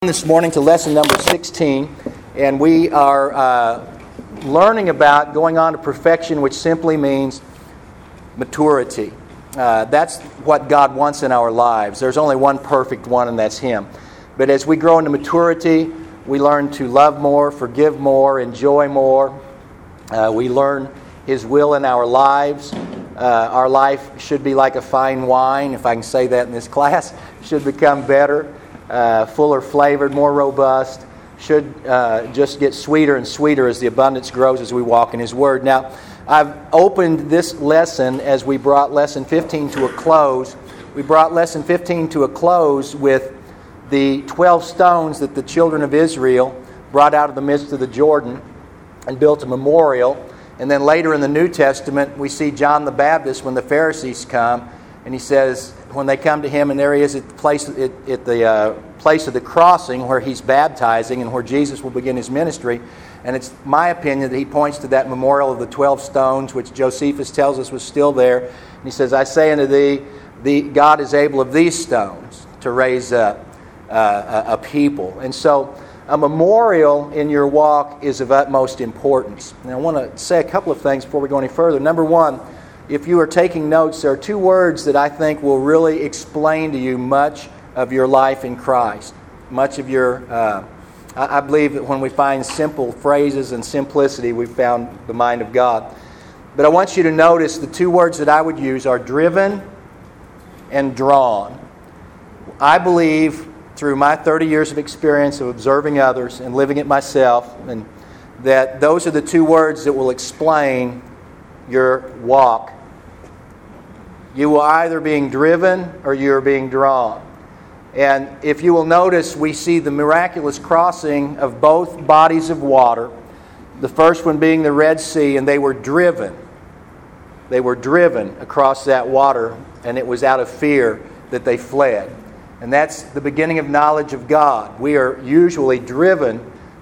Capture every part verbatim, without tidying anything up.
This morning to lesson number sixteen, and we are uh, learning about going on to perfection, which simply means maturity. Uh, that's what God wants in our lives. There's only one perfect one, and that's Him. But as we grow into maturity, we learn to love more, forgive more, enjoy more. Uh, we learn His will in our lives. Uh, our life should be like a fine wine, if I can say that in this class. It should become better. Uh, fuller flavored, more robust, should uh, just get sweeter and sweeter as the abundance grows as we walk in His Word. Now, I've opened this lesson as we brought lesson fifteen to a close. We brought lesson fifteen to a close with the twelve stones that the children of Israel brought out of the midst of the Jordan and built a memorial. And then later in the New Testament, we see John the Baptist when the Pharisees come, and he says, when they come to him, and there he is at the place at, at the uh, place of the crossing where he's baptizing and where Jesus will begin his ministry. And it's my opinion that he points to that memorial of the twelve stones, which Josephus tells us was still there. And he says, I say unto thee, the, God is able of these stones to raise up uh, a, a people. And so a memorial in your walk is of utmost importance. And I want to say a couple of things before we go any further. Number one, if you are taking notes, there are two words that I think will really explain to you much of your life in Christ. Much of your, uh, I, I believe that when we find simple phrases and simplicity, we've found the mind of God. But I want you to notice the two words that I would use are driven and drawn. I believe through my thirty years of experience of observing others and living it myself, and that those are the two words that will explain your walk. You are either being driven or you are being drawn. And if you will notice, we see the miraculous crossing of both bodies of water. The first one being the Red Sea, and they were driven. They were driven across that water, and it was out of fear that they fled. And that's the beginning of knowledge of God. We are usually driven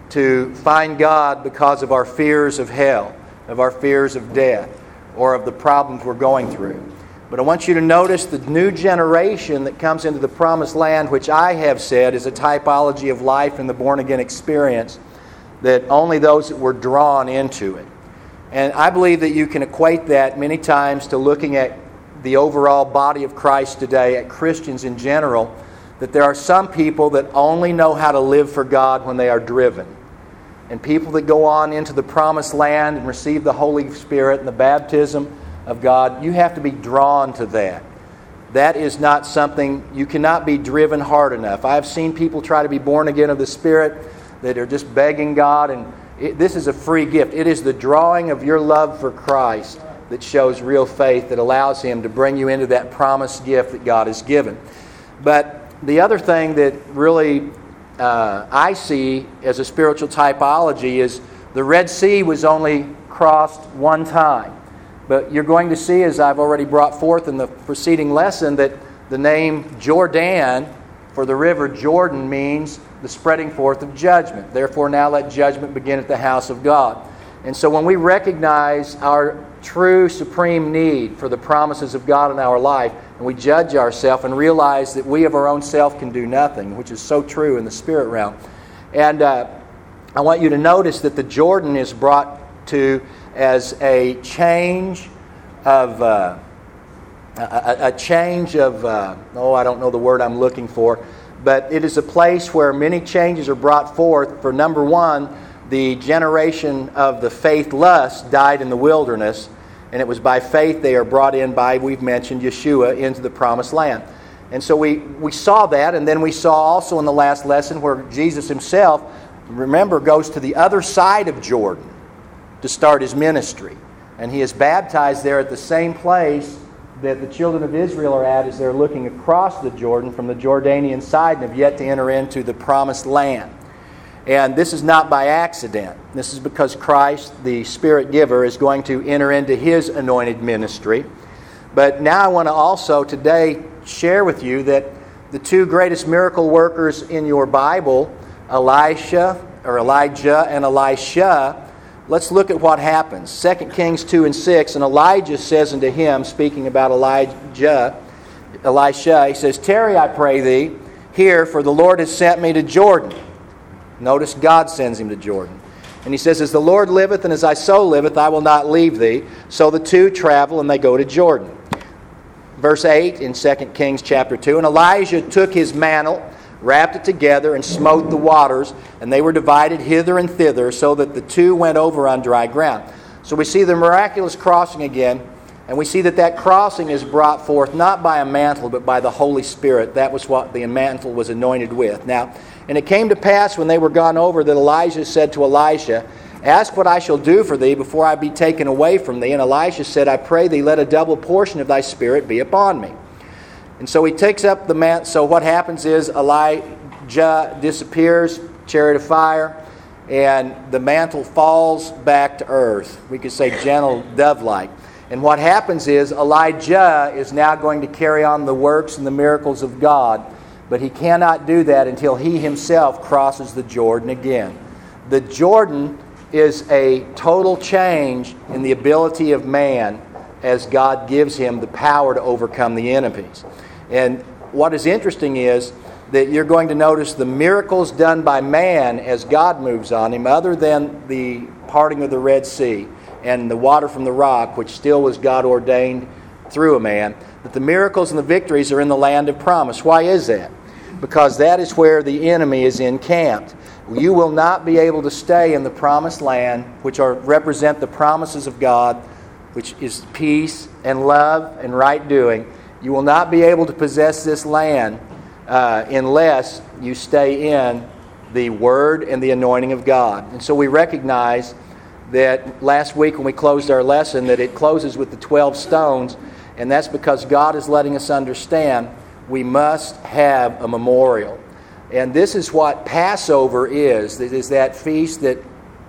to find God because of our fears of hell, of our fears of death, or of the problems we're going through. But I want you to notice the new generation that comes into the promised land, which I have said is a typology of life in the born-again experience, that only those that were drawn into it. And I believe that you can equate that many times to looking at the overall body of Christ today, at Christians in general, that there are some people that only know how to live for God when they are driven. And people that go on into the promised land and receive the Holy Spirit and the baptism of God, you have to be drawn to that. That is not something, you cannot be driven hard enough. I've seen people try to be born again of the Spirit that are just begging God, and it, this is a free gift. It is the drawing of your love for Christ that shows real faith, that allows Him to bring you into that promised gift that God has given. But the other thing that really uh, I see as a spiritual typology is the Red Sea was only crossed one time. But you're going to see, as I've already brought forth in the preceding lesson, that the name Jordan for the river Jordan means the spreading forth of judgment. Therefore, now let judgment begin at the house of God. And so when we recognize our true supreme need for the promises of God in our life, and we judge ourselves and realize that we of our own self can do nothing, which is so true in the spirit realm. And uh, I want you to notice that the Jordan is brought to as a change of uh, a, a change of uh, oh I don't know the word I'm looking for, but it is a place where many changes are brought forth. For number one, the generation of the faithless died in the wilderness, and it was by faith they are brought in by, we've mentioned, Yeshua into the promised land. And so we, we saw that, and then we saw also in the last lesson where Jesus Himself, remember, goes to the other side of Jordan to start His ministry. And He is baptized there at the same place that the children of Israel are at as they're looking across the Jordan from the Jordanian side and have yet to enter into the promised land. And this is not by accident. This is because Christ, the Spirit giver, is going to enter into His anointed ministry. But now I want to also today share with you that the two greatest miracle workers in your Bible, Elisha, or Elijah and Elisha, let's look at what happens. Second Kings two and six, and Elijah says unto him, speaking about Elijah, Elisha, he says, Tarry, I pray thee, here, for the Lord has sent me to Jordan. Notice God sends him to Jordan. And he says, as the Lord liveth and as thy soul liveth, I will not leave thee. So the two travel and they go to Jordan. Verse eight in Second Kings chapter two, and Elijah took his mantle, wrapped it together, and smote the waters, and they were divided hither and thither, so that the two went over on dry ground. So we see the miraculous crossing again, and we see that that crossing is brought forth not by a mantle, but by the Holy Spirit. That was what the mantle was anointed with. Now, and it came to pass when they were gone over that Elijah said to Elisha, ask what I shall do for thee before I be taken away from thee. And Elisha said, I pray thee, let a double portion of thy spirit be upon me. And so he takes up the mantle. So what happens is Elijah disappears, chariot of fire, and the mantle falls back to earth. We could say gentle dove-like. And what happens is Elijah is now going to carry on the works and the miracles of God, but he cannot do that until he himself crosses the Jordan again. The Jordan is a total change in the ability of man as God gives him the power to overcome the enemies. And what is interesting is that you're going to notice the miracles done by man as God moves on him, other than the parting of the Red Sea and the water from the rock, which still was God ordained through a man, that the miracles and the victories are in the land of promise. Why is that? Because that is where the enemy is encamped. You will not be able to stay in the promised land, which are represent the promises of God, which is peace and love and right doing. You will not be able to possess this land uh, unless you stay in the Word and the anointing of God. And so we recognize that last week when we closed our lesson, that it closes with the twelve stones, and that's because God is letting us understand we must have a memorial. And this is what Passover is. It is that feast that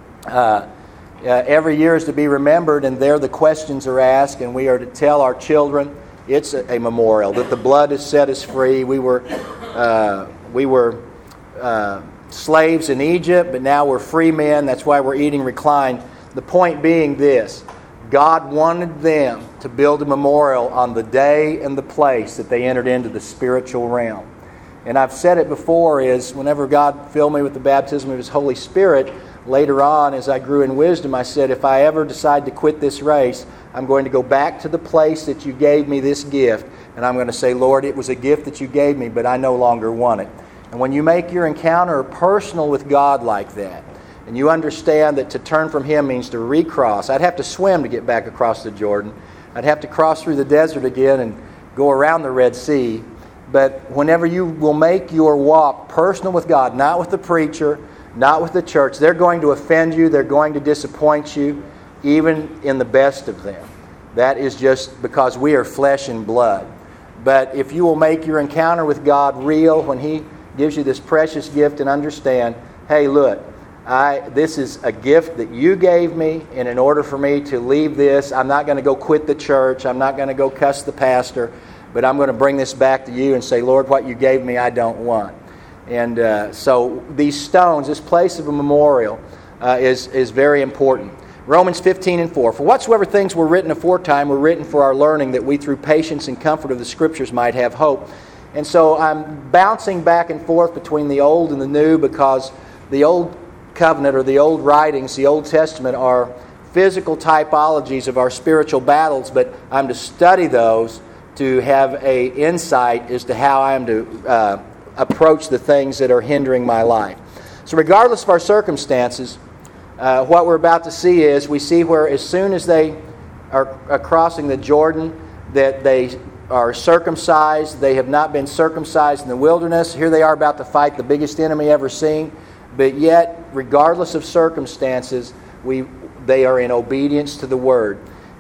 uh, uh, every year is to be remembered, and there the questions are asked, and we are to tell our children it's a, a memorial, that the blood has set us free. We were, uh, we were uh, slaves in Egypt, but now we're free men. That's why we're eating reclined. The point being this: God wanted them to build a memorial on the day and the place that they entered into the spiritual realm. And I've said it before, is whenever God filled me with the baptism of His Holy Spirit, later on as I grew in wisdom, I said, if I ever decide to quit this race, I'm going to go back to the place that you gave me this gift, and I'm going to say, Lord, it was a gift that you gave me, but I no longer want it. And when you make your encounter personal with God like that, and you understand that to turn from Him means to recross. I'd have to swim to get back across the Jordan. I'd have to cross through the desert again and go around the Red Sea. But whenever you will make your walk personal with God, not with the preacher, not with the church, they're going to offend you, they're going to disappoint you, even in the best of them. That is just because we are flesh and blood. But if you will make your encounter with God real, when He gives you this precious gift, and understand, hey, look, I, this is a gift that you gave me, and in order for me to leave this, I'm not going to go quit the church, I'm not going to go cuss the pastor, but I'm going to bring this back to you and say, Lord, what you gave me I don't want. And uh, so these stones, this place of a memorial, uh, is, is very important. Romans fifteen and four, for whatsoever things were written aforetime were written for our learning, that we through patience and comfort of the Scriptures might have hope. And so I'm bouncing back and forth between the Old and the New, because the Old Covenant, or the Old writings, the Old Testament, are physical typologies of our spiritual battles, but I'm to study those to have a insight as to how I am to uh, approach the things that are hindering my life. So regardless of our circumstances, uh, what we're about to see is, we see where as soon as they are, are crossing the Jordan, that they are circumcised. They have not been circumcised in the wilderness. Here they are about to fight the biggest enemy ever seen. But yet, regardless of circumstances, we they are in obedience to the Word.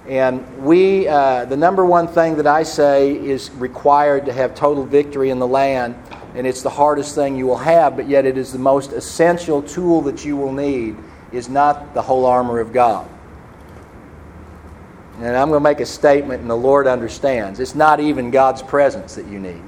And we, uh, the number one thing that I say is required to have total victory in the land, and it's the hardest thing you will have, but yet it is the most essential tool that you will need, is not the whole armor of God. And I'm going to make a statement, and the Lord understands. It's not even God's presence that you need.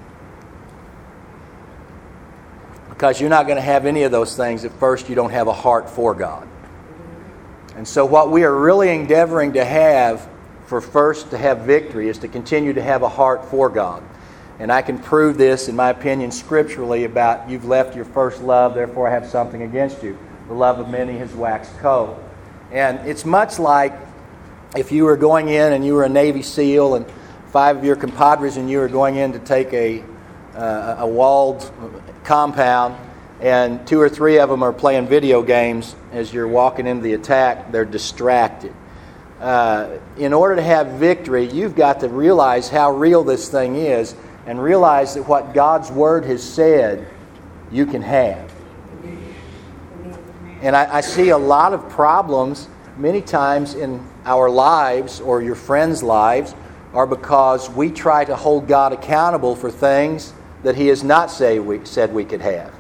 Because you're not going to have any of those things if first you don't have a heart for God. And so what we are really endeavoring to have, for first to have victory, is to continue to have a heart for God. And I can prove this, in my opinion, scripturally about you've left your first love, therefore I have something against you. The love of many has waxed cold. And it's much like if you were going in and you were a Navy SEAL and five of your compadres and you were going in to take a, uh, a walled compound, and two or three of them are playing video games as you're walking into the attack. They're distracted. Uh, in order to have victory, you've got to realize how real this thing is and realize that what God's Word has said, you can have. And I, I see a lot of problems many times in our lives or your friends' lives are because we try to hold God accountable for things that He has not say we, said we could have.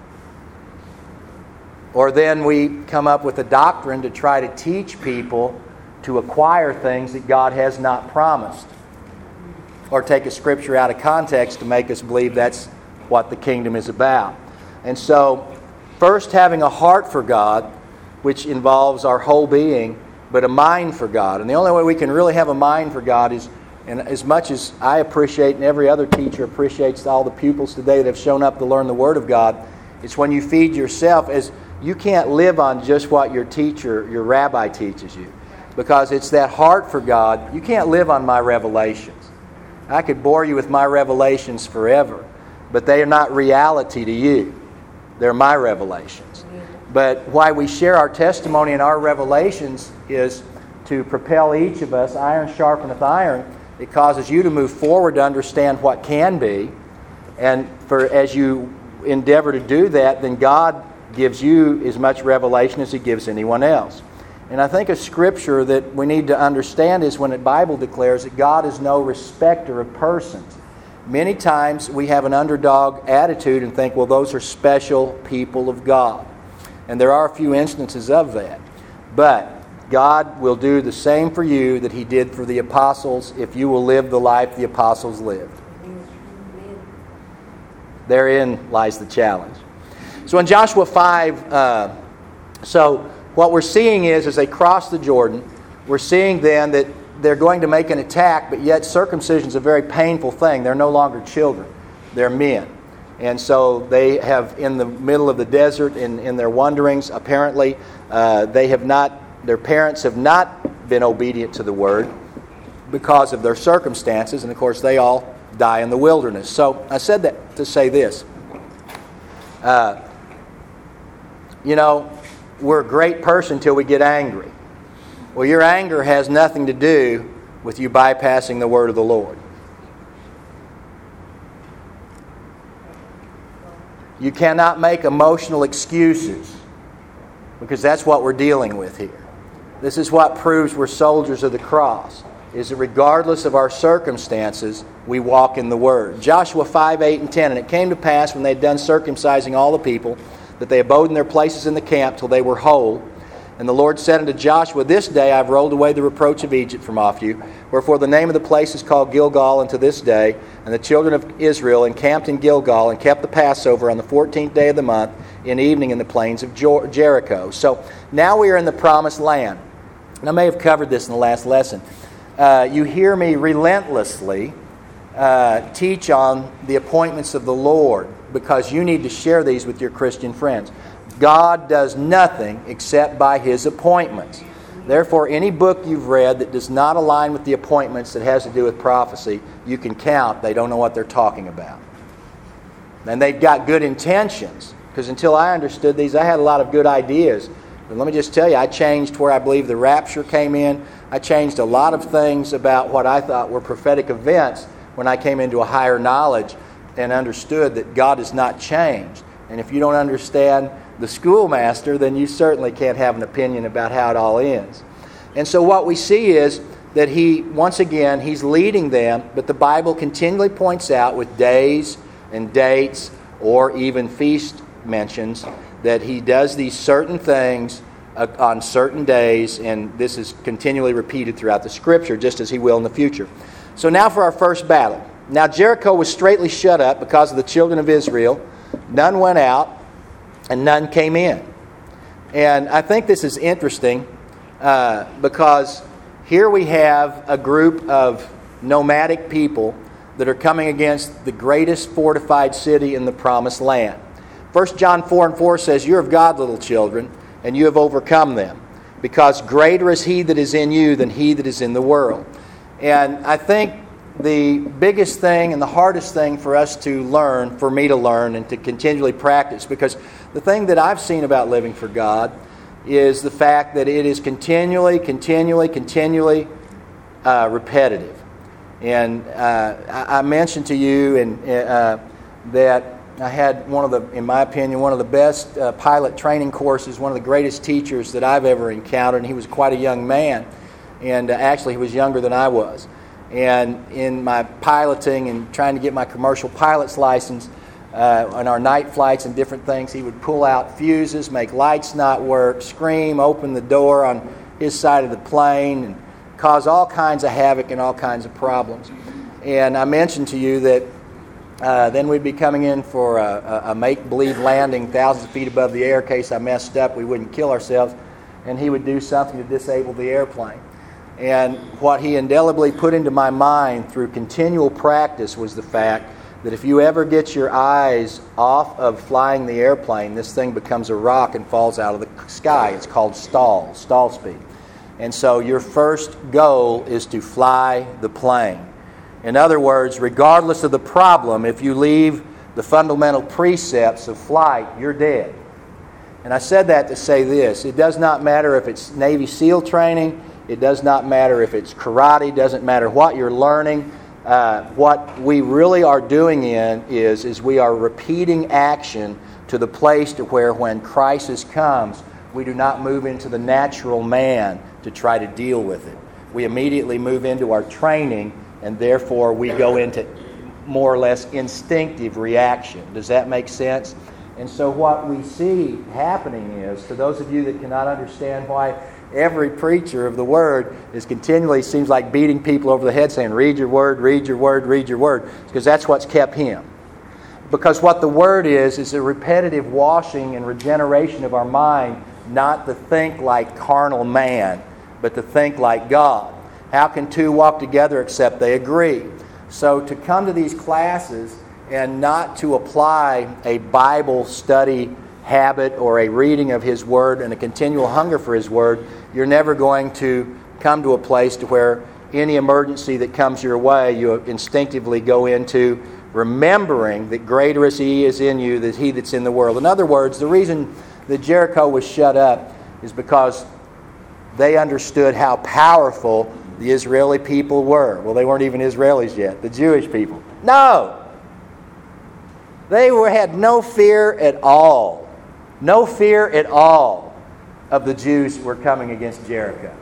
Or then we come up with a doctrine to try to teach people to acquire things that God has not promised. Or take a scripture out of context to make us believe that's what the kingdom is about. And so, first having a heart for God, which involves our whole being, but a mind for God. And the only way we can really have a mind for God is, and as much as I appreciate and every other teacher appreciates all the pupils today that have shown up to learn the Word of God, it's when you feed yourself. As you can't live on just what your teacher, your rabbi teaches you. Because it's that heart for God. You can't live on my revelations. I could bore you with my revelations forever, but they are not reality to you. They're my revelations. But why we share our testimony and our revelations is to propel each of us, iron sharpeneth iron. It causes you to move forward to understand what can be. And for as you endeavor to do that, then God gives you as much revelation as He gives anyone else. And I think a scripture that we need to understand is when the Bible declares that God is no respecter of persons. Many times we have an underdog attitude and think, well, those are special people of God. And there are a few instances of that. But God will do the same for you that He did for the apostles if you will live the life the apostles lived. Therein lies the challenge. So in Joshua five, uh, so what we're seeing is as they cross the Jordan, we're seeing then that they're going to make an attack, but yet circumcision is a very painful thing. They're no longer children. They're men. And so they have, in the middle of the desert, in, in their wanderings, apparently, uh, they have not, their parents have not been obedient to the Word because of their circumstances. And of course, they all die in the wilderness. So I said that to say this. Uh, you know, we're a great person till we get angry. Well, your anger has nothing to do with you bypassing the Word of the Lord. You cannot make emotional excuses because that's what we're dealing with here. This is what proves we're soldiers of the cross, is that regardless of our circumstances, we walk in the Word. Joshua five, eight, and ten, and it came to pass when they had done circumcising all the people, that they abode in their places in the camp till they were whole. And the Lord said unto Joshua, This day I have rolled away the reproach of Egypt from off you. Wherefore the name of the place is called Gilgal unto this day. And the children of Israel encamped in Gilgal and kept the Passover on the fourteenth day of the month in evening in the plains of Jericho. So now we are in the promised land. And I may have covered this in the last lesson. Uh, you hear me relentlessly uh, teach on the appointments of the Lord because you need to share these with your Christian friends. God does nothing except by His appointments. Therefore, any book you've read that does not align with the appointments that has to do with prophecy, you can count they don't know what they're talking about. And they've got good intentions, because until I understood these, I had a lot of good ideas. But let me just tell you, I changed where I believe the rapture came in. I changed a lot of things about what I thought were prophetic events when I came into a higher knowledge and understood that God has not changed. And if you don't understand the schoolmaster, then you certainly can't have an opinion about how it all ends. And so what we see is that he, once again, he's leading them, but the Bible continually points out with days and dates or even feast mentions that he does these certain things on certain days, and this is continually repeated throughout the Scripture, just as he will in the future. So now for our first battle. Now Jericho was straitly shut up because of the children of Israel. None went out, and none came in. And I think this is interesting uh, because here we have a group of nomadic people that are coming against the greatest fortified city in the promised land. First John four and four says, "You are of God, little children, and you have overcome them, because greater is He that is in you than he that is in the world." And I think the biggest thing and the hardest thing for us to learn, for me to learn and to continually practice, because the thing that I've seen about living for God is the fact that it is continually, continually, continually uh, repetitive. And uh, I, I mentioned to you and uh, that I had one of the, in my opinion, one of the best uh, pilot training courses, one of the greatest teachers that I've ever encountered. And he was quite a young man, and uh, actually he was younger than I was. And in my piloting and trying to get my commercial pilot's license, uh, on our night flights and different things, he would pull out fuses, make lights not work, scream, open the door on his side of the plane, and cause all kinds of havoc and all kinds of problems. And I mentioned to you that uh, then we'd be coming in for a, a make-believe landing thousands of feet above the air in case I messed up, we wouldn't kill ourselves, and he would do something to disable the airplane. And what he indelibly put into my mind through continual practice was the fact that if you ever get your eyes off of flying the airplane, this thing becomes a rock and falls out of the sky. It's called stall, stall speed. And so your first goal is to fly the plane. In other words, regardless of the problem, if you leave the fundamental precepts of flight, you're dead. And I said that to say this: it does not matter if it's Navy SEAL training, it does not matter if it's karate, it doesn't matter what you're learning. Uh, what we really are doing in is, is we are repeating action to the place to where when crisis comes, we do not move into the natural man to try to deal with it. We immediately move into our training, and therefore we go into more or less instinctive reaction. Does that make sense? And so what we see happening is, to those of you that cannot understand why every preacher of the Word is continually, seems like beating people over the head saying, read your Word, read your Word, read your Word, because that's what's kept him. Because what the Word is, is a repetitive washing and regeneration of our mind, not to think like carnal man, but to think like God. How can two walk together except they agree? So to come to these classes and not to apply a Bible study habit or a reading of His Word and a continual hunger for His Word, you're never going to come to a place to where any emergency that comes your way, you instinctively go into remembering that greater is He is in you than he that's in the world. In other words, the reason that Jericho was shut up is because they understood how powerful the Israeli people were. Well, they weren't even Israelis yet, the Jewish people. No! They were, had no fear at all. No fear at all of the Jews who were coming against Jericho.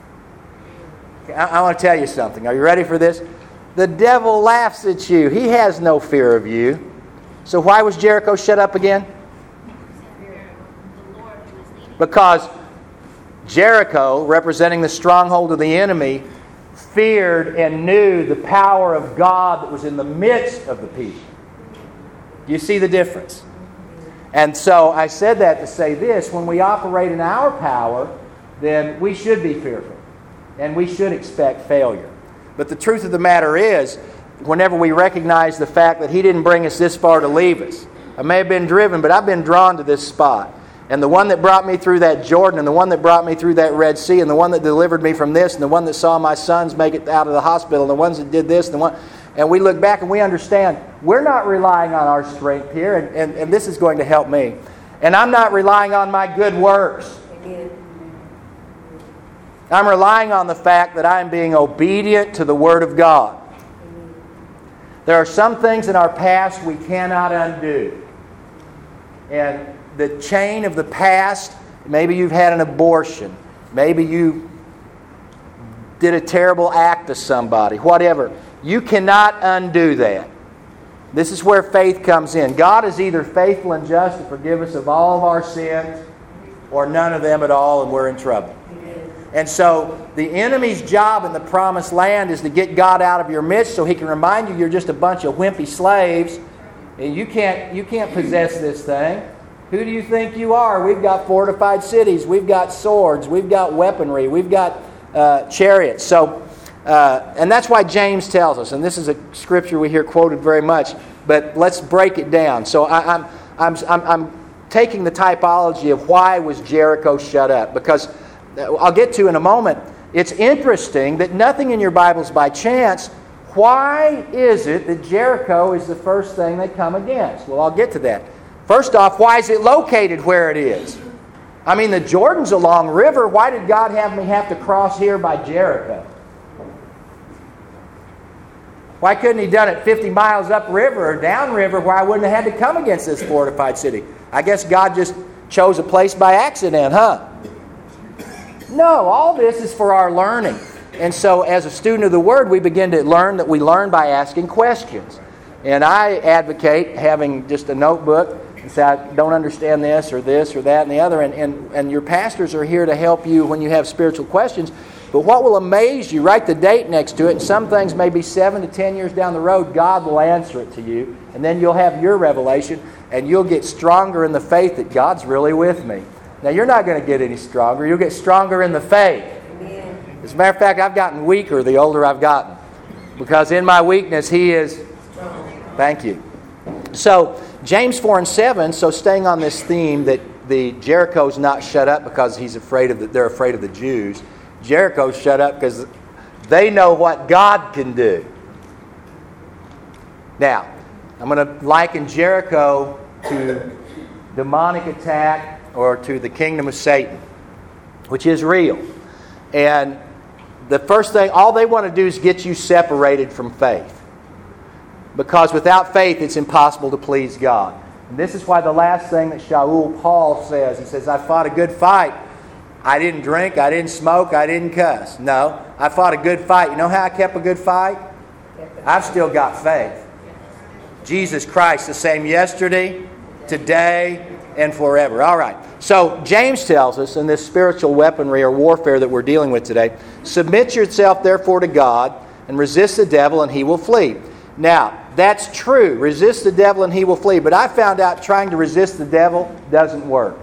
I, I want to tell you something. Are you ready for this? The devil laughs at you. He has no fear of you. So why was Jericho shut up again? Because Jericho, representing the stronghold of the enemy, feared and knew the power of God that was in the midst of the people. Do you see the difference? And so I said that to say this: when we operate in our power, then we should be fearful and we should expect failure. But the truth of the matter is, whenever we recognize the fact that He didn't bring us this far to leave us, I may have been driven, but I've been drawn to this spot. And the one that brought me through that Jordan, and the one that brought me through that Red Sea, and the one that delivered me from this, and the one that saw my sons make it out of the hospital, and the ones that did this, and the one... And we look back and we understand we're not relying on our strength here, and, and, and this is going to help me. And I'm not relying on my good works. I'm relying on the fact that I am being obedient to the Word of God. There are some things in our past we cannot undo. And the chain of the past, maybe you've had an abortion, maybe you did a terrible act to somebody, whatever. You cannot undo that. This is where faith comes in. God is either faithful and just to forgive us of all of our sins, or none of them at all, and we're in trouble. And so the enemy's job in the promised land is to get God out of your midst so he can remind you you're just a bunch of wimpy slaves and you can't, you can't possess this thing. Who do you think you are? We've got fortified cities. We've got swords. We've got weaponry. We've got uh, chariots. So Uh, and that's why James tells us, and this is a scripture we hear quoted very much, but let's break it down. So I, I'm, I'm, I'm, I'm taking the typology of why was Jericho shut up, because I'll get to in a moment. It's interesting that nothing in your Bibles by chance. Why is it that Jericho is the first thing they come against? Well, I'll get to that. First off, why is it located where it is? I mean, the Jordan's a long river. Why did God have me have to cross here by Jericho? Why couldn't He done it fifty miles upriver or downriver where I wouldn't have had to come against this fortified city? I guess God just chose a place by accident, huh? No, all this is for our learning. And so as a student of the Word, we begin to learn that we learn by asking questions. And I advocate having just a notebook and say, I don't understand this or this or that and the other. And, and, and your pastors are here to help you when you have spiritual questions. But what will amaze you, write the date next to it, and some things may be seven to ten years down the road, God will answer it to you. And then you'll have your revelation, and you'll get stronger in the faith that God's really with me. Now, you're not going to get any stronger. You'll get stronger in the faith. Amen. As a matter of fact, I've gotten weaker the older I've gotten. Because in my weakness, He is strong. Thank you. So, James four and seven, so staying on this theme that the Jericho's not shut up because he's afraid of the, they're afraid of the Jews. Jericho's shut up because they know what God can do. Now, I'm going to liken Jericho to demonic attack or to the kingdom of Satan, which is real. And the first thing, all they want to do is get you separated from faith. Because without faith, it's impossible to please God. And this is why the last thing that Shaul Paul says, he says, I fought a good fight. I didn't drink, I didn't smoke, I didn't cuss. No, I fought a good fight. You know how I kept a good fight? I've still got faith. Jesus Christ, the same yesterday, today, and forever. All right. So James tells us in this spiritual weaponry or warfare that we're dealing with today, submit yourself therefore to God and resist the devil and he will flee. Now, that's true. Resist the devil and he will flee. But I found out trying to resist the devil doesn't work.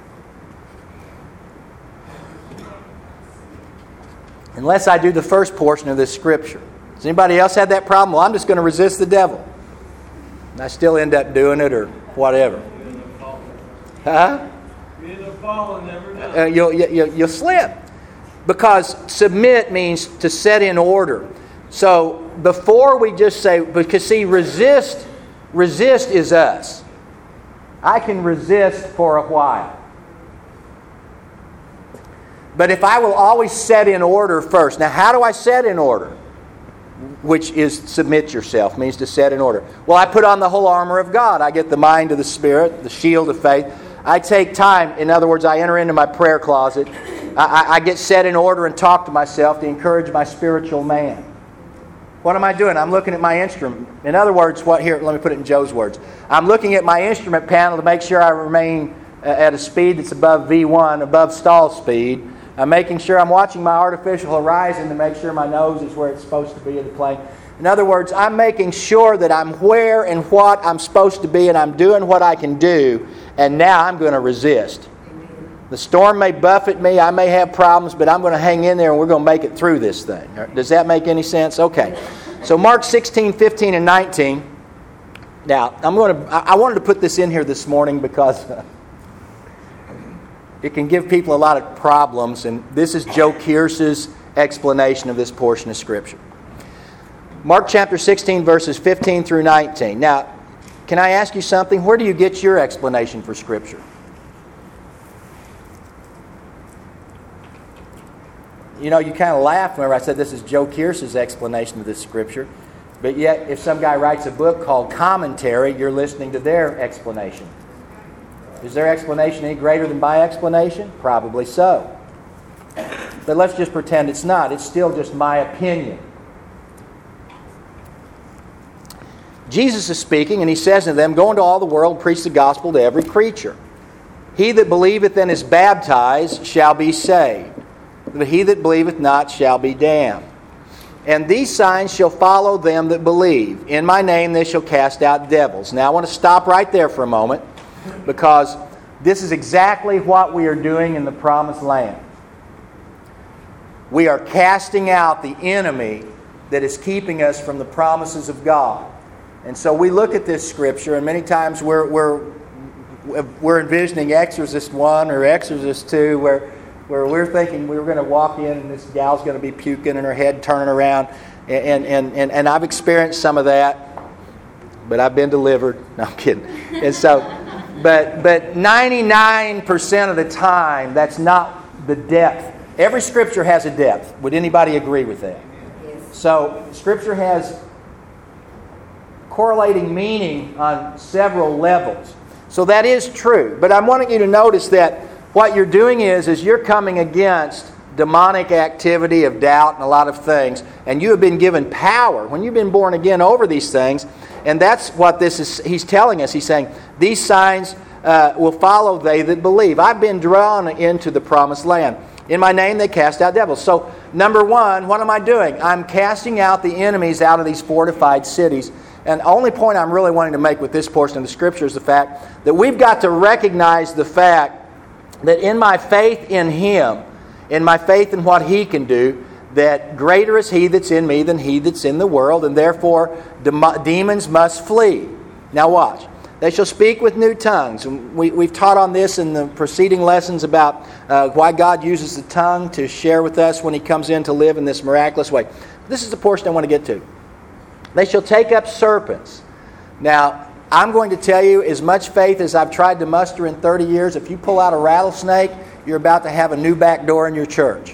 Unless I do the first portion of this scripture. Does anybody else have that problem? Well, I'm just going to resist the devil. And I still end up doing it or whatever. Huh? Uh, you'll, you'll, you'll slip. Because submit means to set in order. So before we just say, because see, resist, resist is us. I can resist for a while. But if I will always set in order first. Now, how do I set in order? Which is submit yourself, means to set in order. Well, I put on the whole armor of God. I get the mind of the Spirit, the shield of faith. I take time. In other words, I enter into my prayer closet. I, I, I get set in order and talk to myself to encourage my spiritual man. What am I doing? I'm looking at my instrument. In other words, what here? Let me put it in Joe's words. I'm looking at my instrument panel to make sure I remain at a speed that's above V one, above stall speed. I'm making sure I'm watching my artificial horizon to make sure my nose is where it's supposed to be in the plane. In other words, I'm making sure that I'm where and what I'm supposed to be and I'm doing what I can do. And now I'm going to resist. The storm may buffet me. I may have problems, but I'm going to hang in there and we're going to make it through this thing. Does that make any sense? Okay. So Mark sixteen, fifteen, and nineteen. Now, I'm going to. I wanted to put this in here this morning because it can give people a lot of problems, and this is Joe Kearse's explanation of this portion of Scripture. Mark chapter sixteen, verses fifteen through nineteen. Now, can I ask you something? Where do you get your explanation for Scripture? You know, you kind of laugh whenever I said this is Joe Kearse's explanation of this Scripture. But yet, if some guy writes a book called Commentary, you're listening to their explanation. Is their explanation any greater than my explanation? Probably so. But let's just pretend it's not. It's still just my opinion. Jesus is speaking, and He says to them, go into all the world, preach the gospel to every creature. He that believeth and is baptized shall be saved, but he that believeth not shall be damned. And these signs shall follow them that believe. In my name they shall cast out devils. Now I want to stop right there for a moment, because this is exactly what we are doing in the promised land. we are casting out the enemy that is keeping us from the promises of God. And so we look at this scripture, and many times we're we're we're envisioning Exorcist one or Exorcist two, where where we're thinking we were going to walk in and this gal's going to be puking and her head turning around, and and and, and I've experienced some of that, but I've been delivered. No, I'm kidding. And so, but but ninety-nine percent of the time, that's not the depth. Every scripture has a depth. Would anybody agree with that? Yes. So scripture has correlating meaning on several levels. So that is true. But I'm wanting you to notice that what you're doing is, is you're coming against demonic activity of doubt and a lot of things. And you have been given power when you've been born again over these things. And that's what this is. He's telling us. He's saying, these signs uh, will follow they that believe. I've been drawn into the promised land. In my name they cast out devils. So, number one, what am I doing? I'm casting out the enemies out of these fortified cities. And the only point I'm really wanting to make with this portion of the Scripture is the fact that we've got to recognize the fact that in my faith in Him, in my faith in what He can do, that greater is He that's in me than he that's in the world, and therefore dem- demons must flee. Now watch. They shall speak with new tongues. We, we've taught on this in the preceding lessons about uh, why God uses the tongue to share with us when He comes in to live in this miraculous way. This is the portion I want to get to. They shall take up serpents. Now, I'm going to tell you, as much faith as I've tried to muster in thirty years, if you pull out a rattlesnake, you're about to have a new back door in your church.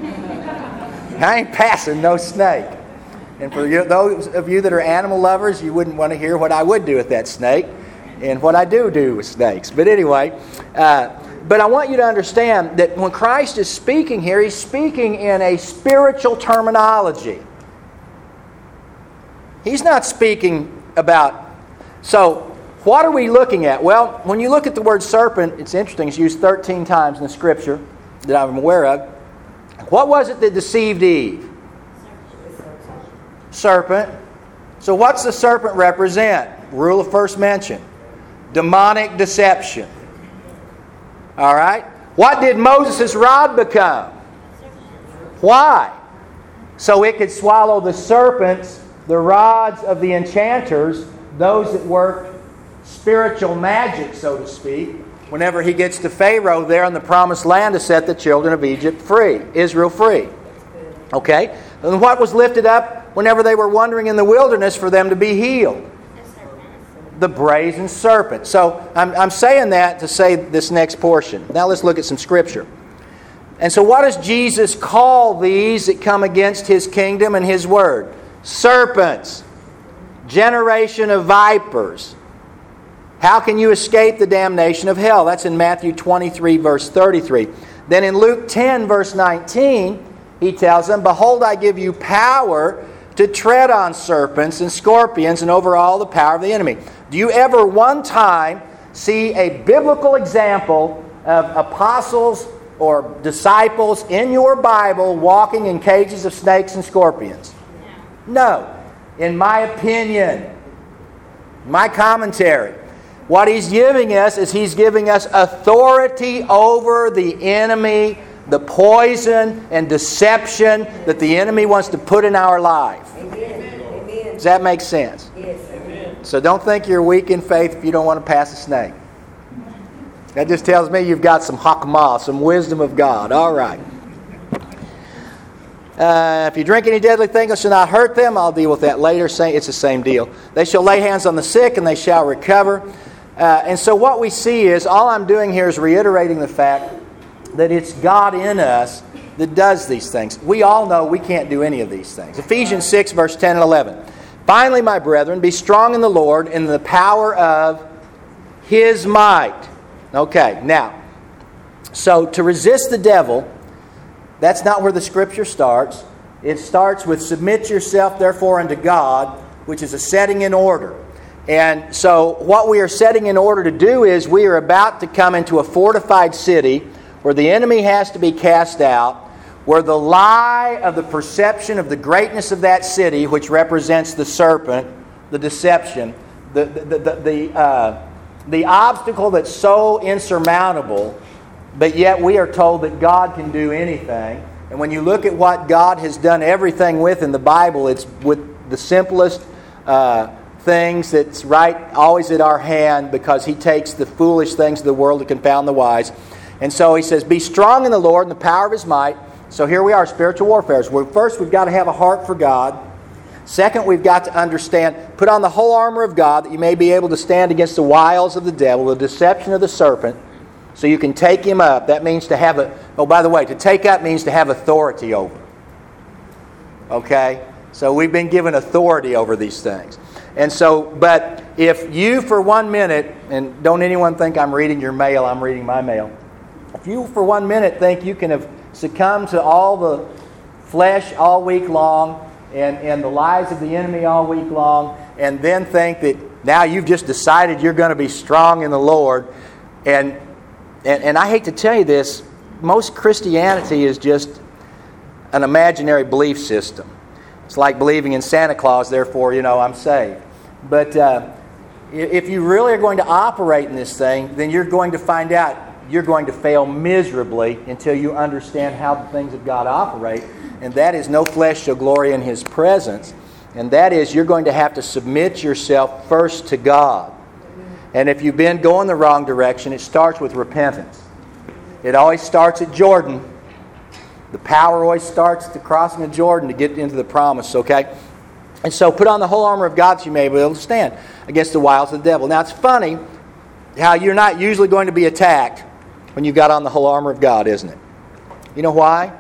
I ain't passing no snake. And for you, those of you that are animal lovers, you wouldn't want to hear what I would do with that snake and what I do do with snakes. But anyway, uh, but I want you to understand that when Christ is speaking here, He's speaking in a spiritual terminology. He's not speaking about... So, what are we looking at? Well, when you look at the word serpent, it's interesting. It's used thirteen times in the Scripture that I'm aware of. What was it that deceived Eve? Serpent. So what's the serpent represent? Rule of first mention. Demonic deception. All right? What did Moses' rod become? Why? So it could swallow the serpents, the rods of the enchanters, those that worked spiritual magic, so to speak, whenever he gets to Pharaoh there in the promised land to set the children of Egypt free, Israel free. Okay? And what was lifted up whenever they were wandering in the wilderness for them to be healed? The brazen serpent. So I'm, I'm saying that to say this next portion. Now let's look at some Scripture. And so what does Jesus call these that come against His kingdom and His word? Serpents. Generation of vipers. How can you escape the damnation of hell? That's in Matthew twenty-three, verse thirty-three. Then in Luke ten, verse nineteen, He tells them, behold, I give you power to tread on serpents and scorpions and over all the power of the enemy. Do you ever one time see a biblical example of apostles or disciples in your Bible walking in cages of snakes and scorpions? No. In my opinion, my commentary, what He's giving us is He's giving us authority over the enemy, the poison and deception that the enemy wants to put in our life. Amen. Does that make sense? Yes. Amen. So don't think you're weak in faith if you don't want to pass a snake. That just tells me you've got some hakmah, some wisdom of God. All right. Uh, if you drink any deadly thing, it shall not hurt them. I'll deal with that later. It's the same deal. They shall lay hands on the sick and they shall recover. Uh, and so what we see is, all I'm doing here is reiterating the fact that it's God in us that does these things. We all know we can't do any of these things. Ephesians six, verse ten and eleven. Finally, my brethren, be strong in the Lord and in the power of His might. Okay, now, so to resist the devil, that's not where the Scripture starts. It starts with submit yourself therefore unto God, which is a setting in order. And so what we are setting in order to do is we are about to come into a fortified city where the enemy has to be cast out, where the lie of the perception of the greatness of that city, which represents the serpent, the deception, the, the, the, the, uh, the obstacle that's so insurmountable, but yet we are told that God can do anything. And when you look at what God has done everything with in the Bible, it's with the simplest uh, things that's right always at our hand, because He takes the foolish things of the world to confound the wise. And so He says, be strong in the Lord and the power of His might. So here we are, spiritual warfare. Well, first, we've got to have a heart for God. Second, we've got to understand, put on the whole armor of God that you may be able to stand against the wiles of the devil, the deception of the serpent, so you can take him up. That means to have a, oh, by the way, to take up means to have authority over. Okay? So we've been given authority over these things. And so, but if you for one minute, and don't anyone think I'm reading your mail, I'm reading my mail. If you for one minute think you can have succumbed to all the flesh all week long, and, and the lies of the enemy all week long, and then think that now you've just decided you're going to be strong in the Lord, and, and and I hate to tell you this, most Christianity is just an imaginary belief system. It's like believing in Santa Claus, therefore, you know, I'm saved. But uh, if you really are going to operate in this thing, then you're going to find out you're going to fail miserably until you understand how the things of God operate. And that is, no flesh shall glory in His presence. And that is, you're going to have to submit yourself first to God. And if you've been going the wrong direction, it starts with repentance. It always starts at Jordan. The power always starts at the crossing of Jordan to get into the promise, okay? And so put on the whole armor of God that you may be able to stand against the wiles of the devil. Now, it's funny how you're not usually going to be attacked when you've got on the whole armor of God, isn't it? You know why?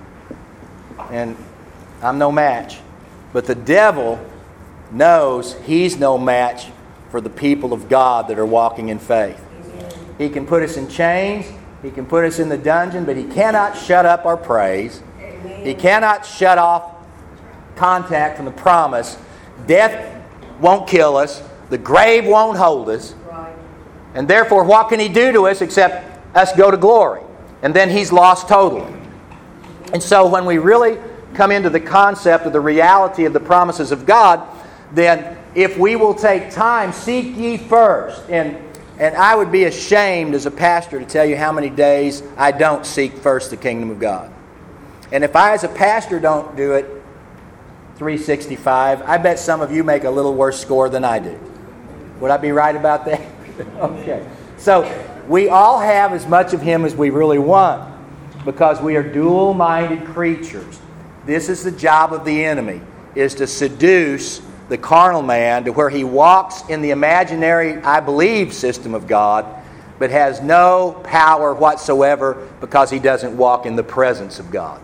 And I'm no match. But the devil knows he's no match for the people of God that are walking in faith. He can put us in chains. He can put us in the dungeon, but he cannot shut up our praise. He cannot shut off contact from the promise. Death won't kill us. The grave won't hold us. And therefore, what can he do to us except us go to glory? And then he's lost totally. And so when we really come into the concept of the reality of the promises of God, then if we will take time, seek ye first. And and I would be ashamed as a pastor to tell you how many days I don't seek first the kingdom of God. And if I as a pastor don't do it three sixty-five, I bet some of you make a little worse score than I do. Would I be right about that? Okay. So we all have as much of Him as we really want, because we are dual-minded creatures. This is the job of the enemy, is to seduce the carnal man to where he walks in the imaginary, I believe, system of God, but has no power whatsoever because he doesn't walk in the presence of God.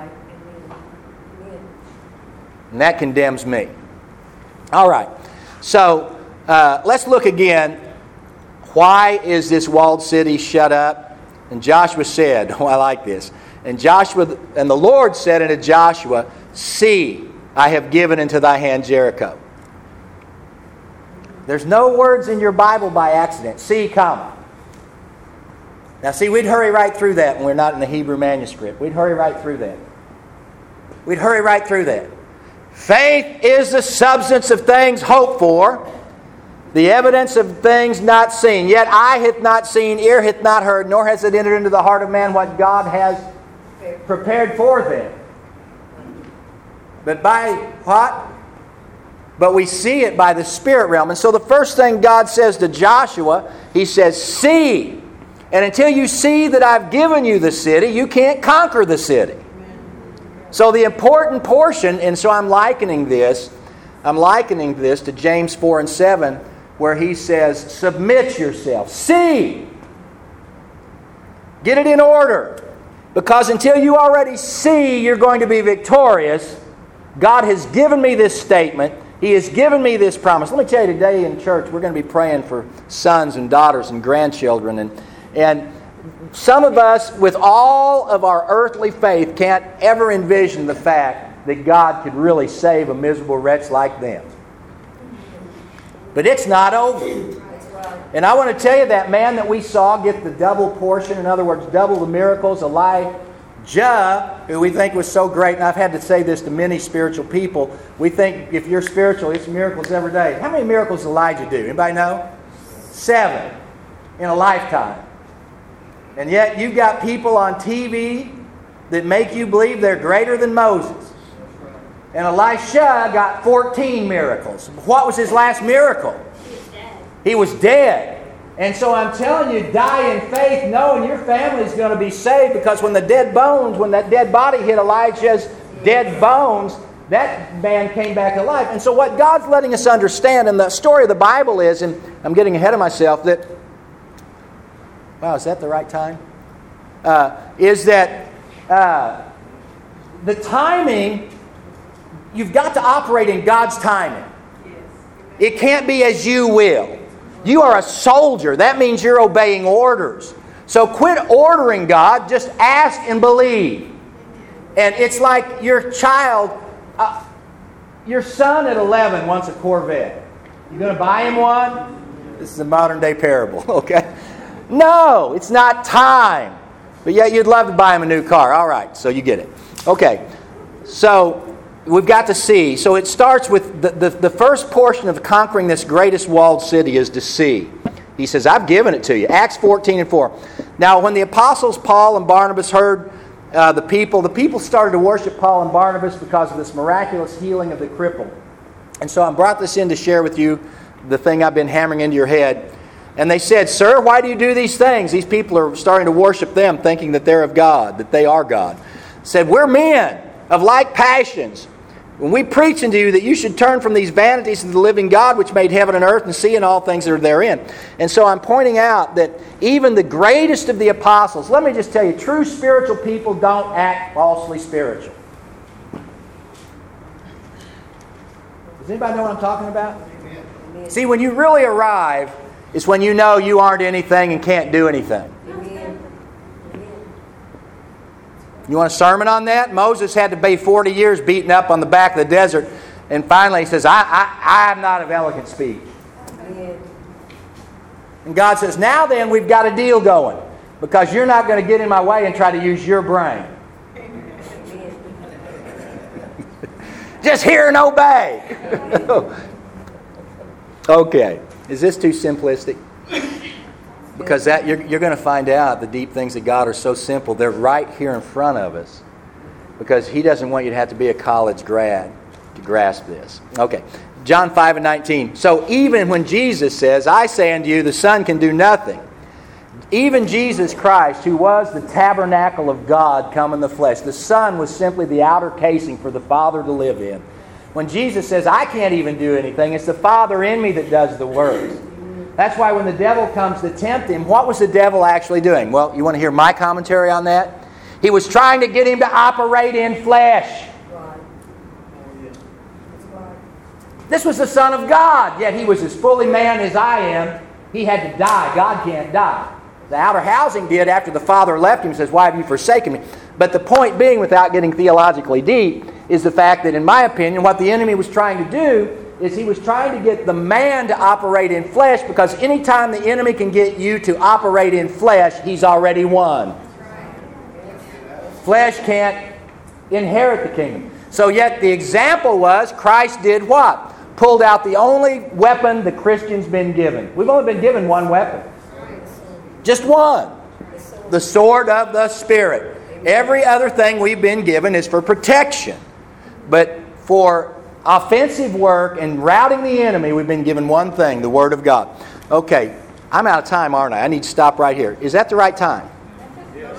And that condemns me. All right. So uh, let's look again. Why is this walled city shut up? And Joshua said, oh, I like this. And Joshua and the Lord said unto Joshua, see, I have given into thy hand Jericho. There's no words in your Bible by accident. See, comma. Now see, we'd hurry right through that when we're not in the Hebrew manuscript. We'd hurry right through that. We'd hurry right through that. Faith is the substance of things hoped for, the evidence of things not seen. Yet eye hath not seen, ear hath not heard, nor has it entered into the heart of man what God has prepared for them. But by what? But we see it by the spirit realm. And so the first thing God says to Joshua, He says, see. And until you see that I've given you the city, you can't conquer the city. So the important portion, and so I'm likening this, I'm likening this to James four and seven, where he says, submit yourself. See. Get it in order. Because until you already see you're going to be victorious, God has given me this statement. He has given me this promise. Let me tell you, today in church, we're going to be praying for sons and daughters and grandchildren. And, and some of us, with all of our earthly faith, can't ever envision the fact that God could really save a miserable wretch like them. But it's not over. And I want to tell you, that man that we saw get the double portion, in other words, double the miracles, Elijah, who we think was so great, and I've had to say this to many spiritual people, we think if you're spiritual, it's miracles every day. How many miracles did Elijah do? Anybody know? Seven in a lifetime. And yet you've got people on T V that make you believe they're greater than Moses. And Elisha got fourteen miracles. What was his last miracle? He was dead. He was dead. And so I'm telling you, die in faith knowing your family is going to be saved, because when the dead bones, when that dead body hit Elijah's dead bones, that man came back to life. And so what God's letting us understand, and the story of the Bible is, and I'm getting ahead of myself, that, wow, is that the right time? Uh, is that uh, the timing, you've got to operate in God's timing. It can't be as you will. You are a soldier. That means you're obeying orders. So quit ordering God. Just ask and believe. And it's like your child, uh, your son at eleven wants a Corvette. You going to buy him one? This is a modern day parable, okay? No, it's not time. But yet you'd love to buy him a new car. All right, so you get it. Okay, so we've got to see. So it starts with the, the, the first portion of conquering this greatest walled city is to see. He says, I've given it to you. Acts fourteen and four. Now, when the apostles Paul and Barnabas heard uh, the people, the people started to worship Paul and Barnabas because of this miraculous healing of the crippled. And so I brought this in to share with you the thing I've been hammering into your head. And they said, Sir, why do you do these things? These people are starting to worship them, thinking that they're of God, that they are God. Said, we're men of like passions. When we preach unto you that you should turn from these vanities to the living God, which made heaven and earth and sea and all things that are therein. And so I'm pointing out that even the greatest of the apostles, let me just tell you, true spiritual people don't act falsely spiritual. Does anybody know what I'm talking about? Amen. See, when you really arrive, is when you know you aren't anything and can't do anything. Amen. You want a sermon on that? Moses had to be forty years beaten up on the back of the desert. And finally he says, I, I, I'm not of eloquent speech. Amen. And God says, now then, we've got a deal going. Because you're not going to get in my way and try to use your brain. Just hear and obey. Okay. Is this too simplistic? Because that you're, you're going to find out the deep things of God are so simple. They're right here in front of us. Because He doesn't want you to have to be a college grad to grasp this. Okay. John five and nineteen. So even when Jesus says, I say unto you, the Son can do nothing. Even Jesus Christ, who was the tabernacle of God come in the flesh. The Son was simply the outer casing for the Father to live in. When Jesus says, I can't even do anything, it's the Father in me that does the works. That's why when the devil comes to tempt Him, what was the devil actually doing? Well, you want to hear my commentary on that? He was trying to get Him to operate in flesh. This was the Son of God, yet He was as fully man as I am. He had to die. God can't die. The outer housing did after the Father left Him. He says, why have you forsaken me? But the point being, without getting theologically deep, is the fact that, in my opinion, what the enemy was trying to do is he was trying to get the man to operate in flesh, because anytime the enemy can get you to operate in flesh, he's already won. Flesh can't inherit the kingdom. So yet the example was Christ did what? Pulled out the only weapon the Christian's been given. We've only been given one weapon. Just one. The sword of the Spirit. Every other thing we've been given is for protection. But for offensive work and routing the enemy, we've been given one thing, the Word of God. Okay, I'm out of time, aren't I? I need to stop right here. Is that the right time? Yes.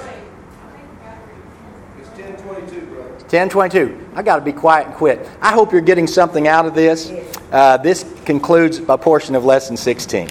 It's ten twenty-two, brother. ten twenty-two. I got to be quiet and quit. I hope you're getting something out of this. Uh, this concludes a portion of Lesson sixteen.